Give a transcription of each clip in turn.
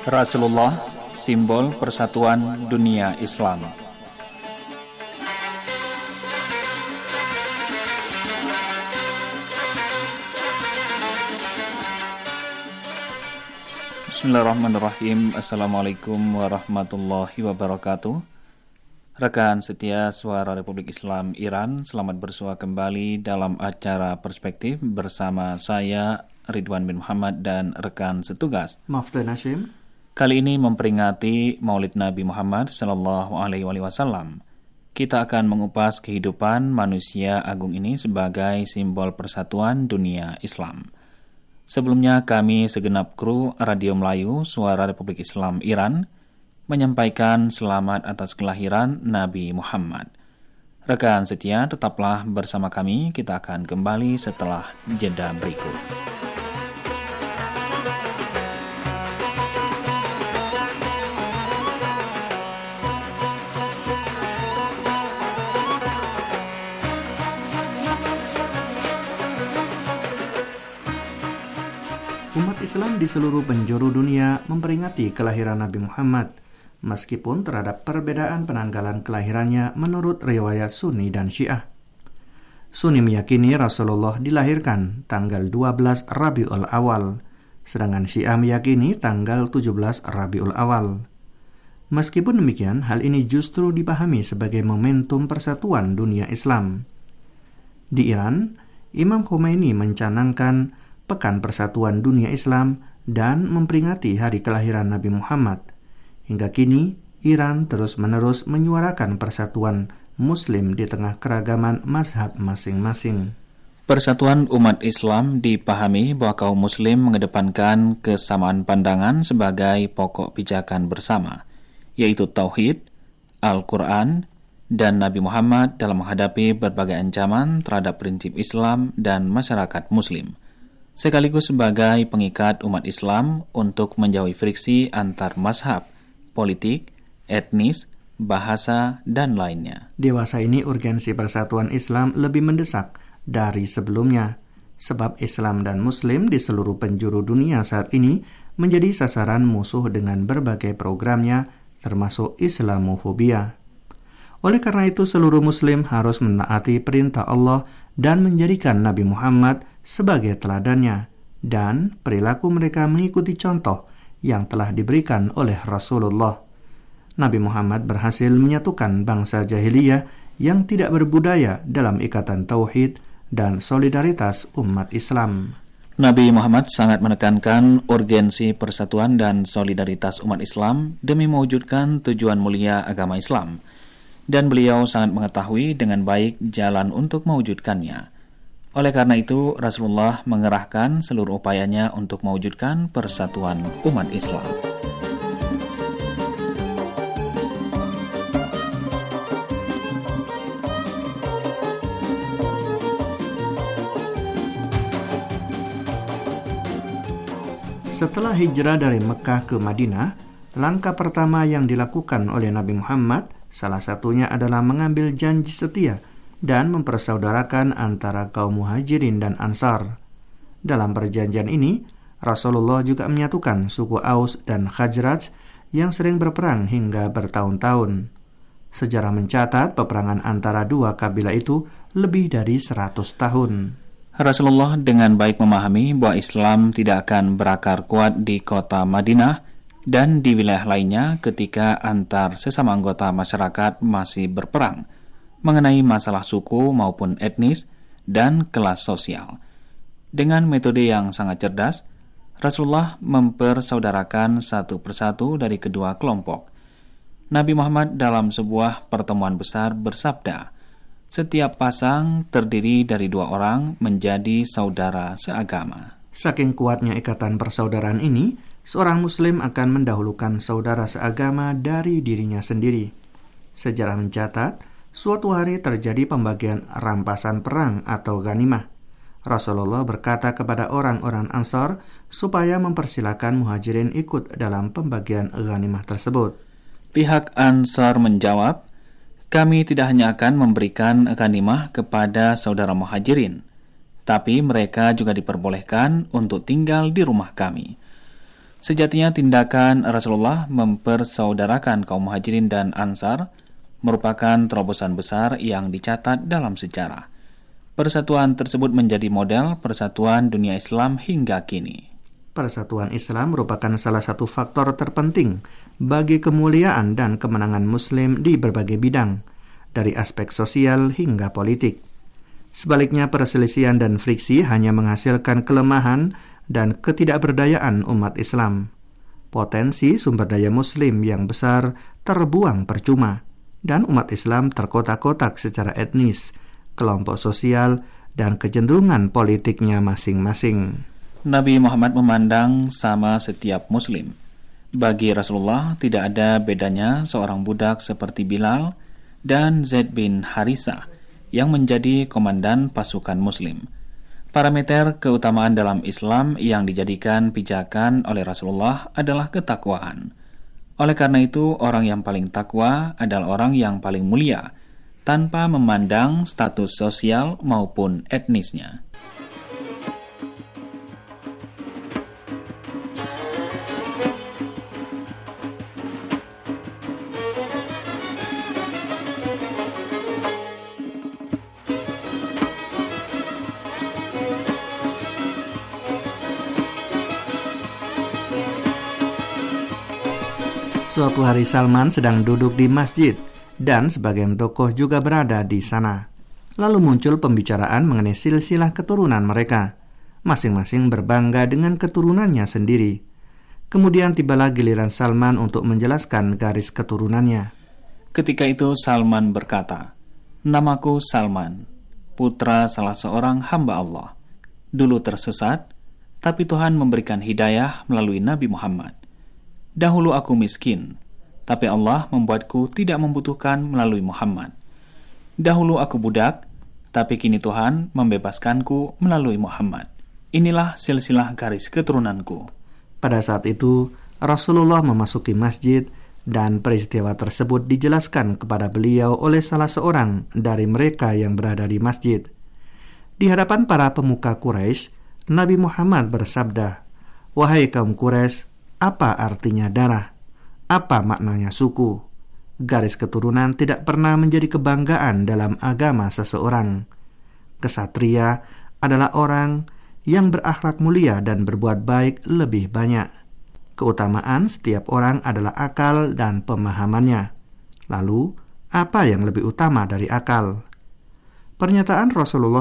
Rasulullah, simbol persatuan dunia Islam. Bismillahirrahmanirrahim. Assalamualaikum warahmatullahi wabarakatuh. Rekan setia Suara Republik Islam Iran, selamat bersua kembali dalam acara Perspektif bersama saya Ridwan bin Muhammad dan rekan setugas Maftan Hashim. Kali ini memperingati Maulid Nabi Muhammad sallallahu alaihi wasallam. Kita akan mengupas kehidupan manusia agung ini sebagai simbol persatuan dunia Islam. Sebelumnya kami segenap kru Radio Melayu Suara Republik Islam Iran menyampaikan selamat atas kelahiran Nabi Muhammad. Rekan setia, tetaplah bersama kami, kita akan kembali setelah jeda berikut. Umat Islam di seluruh penjuru dunia memperingati kelahiran Nabi Muhammad, meskipun terhadap perbedaan penanggalan kelahirannya menurut riwayat Sunni dan Syiah. Sunni meyakini Rasulullah dilahirkan tanggal 12 Rabiul Awal, sedangkan Syiah meyakini tanggal 17 Rabiul Awal. Meskipun demikian, hal ini justru dipahami sebagai momentum persatuan dunia Islam. Di Iran, Imam Khomeini mencanangkan Pekan Persatuan Dunia Islam dan memperingati hari kelahiran Nabi Muhammad. Hingga kini, Iran terus-menerus menyuarakan persatuan Muslim di tengah keragaman mazhab masing-masing. Persatuan umat Islam dipahami bahwa kaum Muslim mengedepankan kesamaan pandangan sebagai pokok pijakan bersama, yaitu Tauhid, Al-Quran, dan Nabi Muhammad dalam menghadapi berbagai ancaman terhadap prinsip Islam dan masyarakat Muslim, sekaligus sebagai pengikat umat Islam untuk menjauhi friksi antar mazhab, politik, etnis, bahasa, dan lainnya. Dewasa ini urgensi persatuan Islam lebih mendesak dari sebelumnya, sebab Islam dan Muslim di seluruh penjuru dunia saat ini menjadi sasaran musuh dengan berbagai programnya, termasuk Islamofobia. Oleh karena itu, seluruh Muslim harus menaati perintah Allah dan menjadikan Nabi Muhammad sebagai teladannya, dan perilaku mereka mengikuti contoh yang telah diberikan oleh Rasulullah. Nabi Muhammad berhasil menyatukan bangsa jahiliyah yang tidak berbudaya dalam ikatan tauhid dan solidaritas umat Islam. Nabi Muhammad sangat menekankan urgensi persatuan dan solidaritas umat Islam demi mewujudkan tujuan mulia agama Islam, dan beliau sangat mengetahui dengan baik jalan untuk mewujudkannya. Oleh karena itu, Rasulullah mengerahkan seluruh upayanya untuk mewujudkan persatuan umat Islam. Setelah hijrah dari Mekah ke Madinah, langkah pertama yang dilakukan oleh Nabi Muhammad salah satunya adalah mengambil janji setia dan mempersaudarakan antara kaum Muhajirin dan Ansar. Dalam perjanjian ini, Rasulullah juga menyatukan suku Aus dan Khazraj yang sering berperang hingga bertahun-tahun. Sejarah mencatat peperangan antara dua kabilah itu lebih dari 100 tahun. Rasulullah dengan baik memahami bahwa Islam tidak akan berakar kuat di kota Madinah dan di wilayah lainnya ketika antar sesama anggota masyarakat masih berperang mengenai masalah suku maupun etnis dan kelas sosial. Dengan metode yang sangat cerdas, Rasulullah mempersaudarakan satu persatu dari kedua kelompok. Nabi Muhammad dalam sebuah pertemuan besar bersabda, "Setiap pasang terdiri dari dua orang menjadi saudara seagama." Saking kuatnya ikatan persaudaraan ini, seorang Muslim akan mendahulukan saudara seagama dari dirinya sendiri. Sejarah mencatat, suatu hari terjadi pembagian rampasan perang atau ghanimah. Rasulullah berkata kepada orang-orang Ansar supaya mempersilakan Muhajirin ikut dalam pembagian ghanimah tersebut. Pihak Ansar menjawab, "Kami tidak hanya akan memberikan ghanimah kepada saudara Muhajirin, tapi mereka juga diperbolehkan untuk tinggal di rumah kami." Sejatinya tindakan Rasulullah mempersaudarakan kaum Muhajirin dan Ansar merupakan terobosan besar yang dicatat dalam sejarah. Persatuan tersebut menjadi model persatuan dunia Islam hingga kini. Persatuan Islam merupakan salah satu faktor terpenting bagi kemuliaan dan kemenangan Muslim di berbagai bidang, dari aspek sosial hingga politik. Sebaliknya, perselisihan dan friksi hanya menghasilkan kelemahan dan ketidakberdayaan umat Islam. Potensi sumber daya Muslim yang besar terbuang percuma, dan umat Islam terkotak-kotak secara etnis, kelompok sosial, dan kecenderungan politiknya masing-masing. Nabi Muhammad memandang sama setiap Muslim. Bagi Rasulullah tidak ada bedanya seorang budak seperti Bilal dan Zaid bin Harisah yang menjadi komandan pasukan Muslim. Parameter keutamaan dalam Islam yang dijadikan pijakan oleh Rasulullah adalah ketakwaan. Oleh karena itu, orang yang paling takwa adalah orang yang paling mulia, tanpa memandang status sosial maupun etnisnya. Suatu hari Salman sedang duduk di masjid dan sebagian tokoh juga berada di sana. Lalu muncul pembicaraan mengenai silsilah keturunan mereka. Masing-masing berbangga dengan keturunannya sendiri. Kemudian tibalah giliran Salman untuk menjelaskan garis keturunannya. Ketika itu Salman berkata, "Namaku Salman, putra salah seorang hamba Allah. Dulu tersesat, tapi Tuhan memberikan hidayah melalui Nabi Muhammad. Dahulu aku miskin, tapi Allah membuatku tidak membutuhkan melalui Muhammad. Dahulu aku budak, tapi kini Tuhan membebaskanku melalui Muhammad. Inilah silsilah garis keturunanku." Pada saat itu, Rasulullah memasuki masjid dan peristiwa tersebut dijelaskan kepada beliau oleh salah seorang dari mereka yang berada di masjid. Di hadapan para pemuka Quraisy, Nabi Muhammad bersabda, "Wahai kaum Quraisy, apa artinya darah? Apa maknanya suku? Garis keturunan tidak pernah menjadi kebanggaan dalam agama seseorang. Kesatria adalah orang yang berakhlak mulia dan berbuat baik lebih banyak. Keutamaan setiap orang adalah akal dan pemahamannya. Lalu, apa yang lebih utama dari akal?" Pernyataan Rasulullah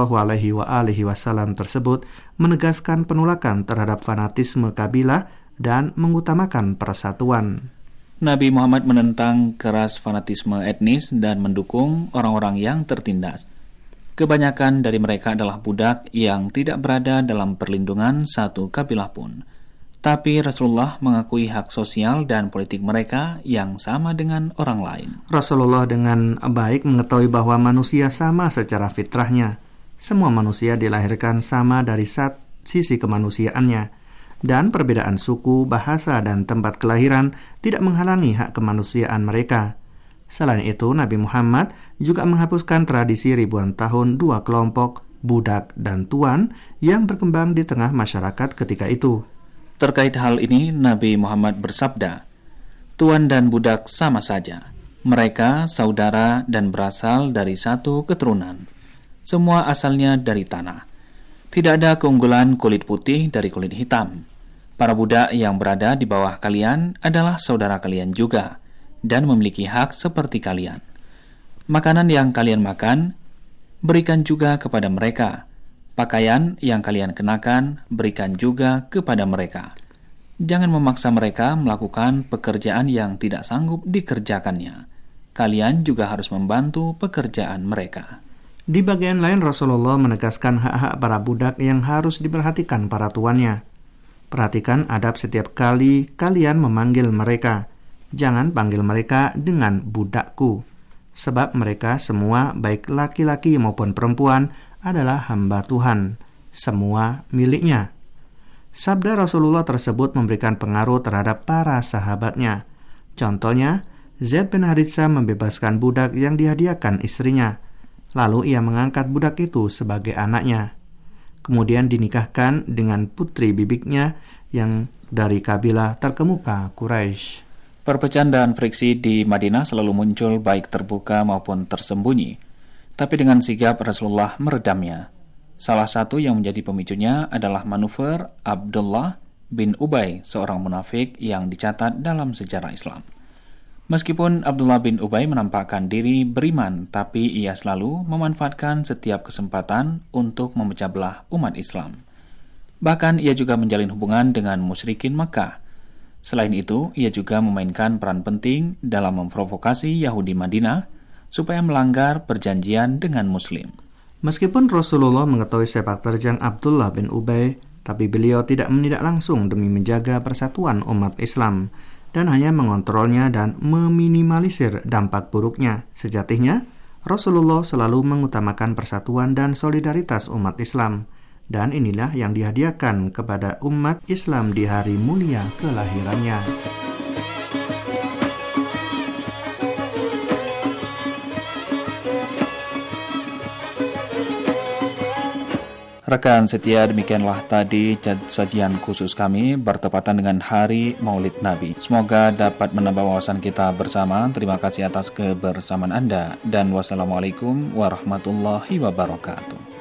SAW tersebut menegaskan penolakan terhadap fanatisme kabilah dan mengutamakan persatuan. Nabi Muhammad menentang keras fanatisme etnis dan mendukung orang-orang yang tertindas. Kebanyakan dari mereka adalah budak yang tidak berada dalam perlindungan satu kabilah pun. Tapi Rasulullah mengakui hak sosial dan politik mereka yang sama dengan orang lain. Rasulullah dengan baik mengetahui bahwa manusia sama secara fitrahnya. Semua manusia dilahirkan sama dari sisi kemanusiaannya. Dan perbedaan suku, bahasa, dan tempat kelahiran tidak menghalangi hak kemanusiaan mereka. Selain itu, Nabi Muhammad juga menghapuskan tradisi ribuan tahun dua kelompok, budak dan tuan, yang berkembang di tengah masyarakat ketika itu. Terkait hal ini, Nabi Muhammad bersabda, "Tuan dan budak sama saja. Mereka saudara dan berasal dari satu keturunan. Semua asalnya dari tanah. Tidak ada keunggulan kulit putih dari kulit hitam. Para budak yang berada di bawah kalian adalah saudara kalian juga, dan memiliki hak seperti kalian. Makanan yang kalian makan, berikan juga kepada mereka. Pakaian yang kalian kenakan, berikan juga kepada mereka. Jangan memaksa mereka melakukan pekerjaan yang tidak sanggup dikerjakannya. Kalian juga harus membantu pekerjaan mereka." Di bagian lain, Rasulullah menegaskan hak-hak para budak yang harus diperhatikan para tuannya. Perhatikan adab setiap kali kalian memanggil mereka. Jangan panggil mereka dengan budakku, sebab mereka semua, baik laki-laki maupun perempuan, adalah hamba Tuhan, semua miliknya. Sabda Rasulullah tersebut memberikan pengaruh terhadap para sahabatnya. Contohnya, Zaid bin Harisah membebaskan budak yang dihadiahkan istrinya. Lalu ia mengangkat budak itu sebagai anaknya. kemudian dinikahkan dengan putri bibiknya yang dari kabilah terkemuka Quraisy. Perpecahan dan friksi di Madinah selalu muncul baik terbuka maupun tersembunyi, tapi dengan sigap Rasulullah meredamnya. Salah satu yang menjadi pemicunya adalah manuver Abdullah bin Ubay, seorang munafik yang dicatat dalam sejarah Islam. Meskipun Abdullah bin Ubay menampakkan diri beriman, tapi ia selalu memanfaatkan setiap kesempatan untuk memecah belah umat Islam. Bahkan ia juga menjalin hubungan dengan musyrikin Makkah. Selain itu, ia juga memainkan peran penting dalam memprovokasi Yahudi Madinah supaya melanggar perjanjian dengan Muslim. Meskipun Rasulullah mengetahui sepak terjang Abdullah bin Ubay, tapi beliau tidak menindak langsung demi menjaga persatuan umat Islam dan hanya mengontrolnya dan meminimalisir dampak buruknya. Sejatinya, Rasulullah selalu mengutamakan persatuan dan solidaritas umat Islam. Dan inilah yang dihadiahkan kepada umat Islam di hari mulia kelahirannya. Rekan setia, demikianlah tadi sajian khusus kami bertepatan dengan Hari Maulid Nabi. Semoga dapat menambah wawasan kita bersama. Terima kasih atas kebersamaan Anda dan wassalamualaikum warahmatullahi wabarakatuh.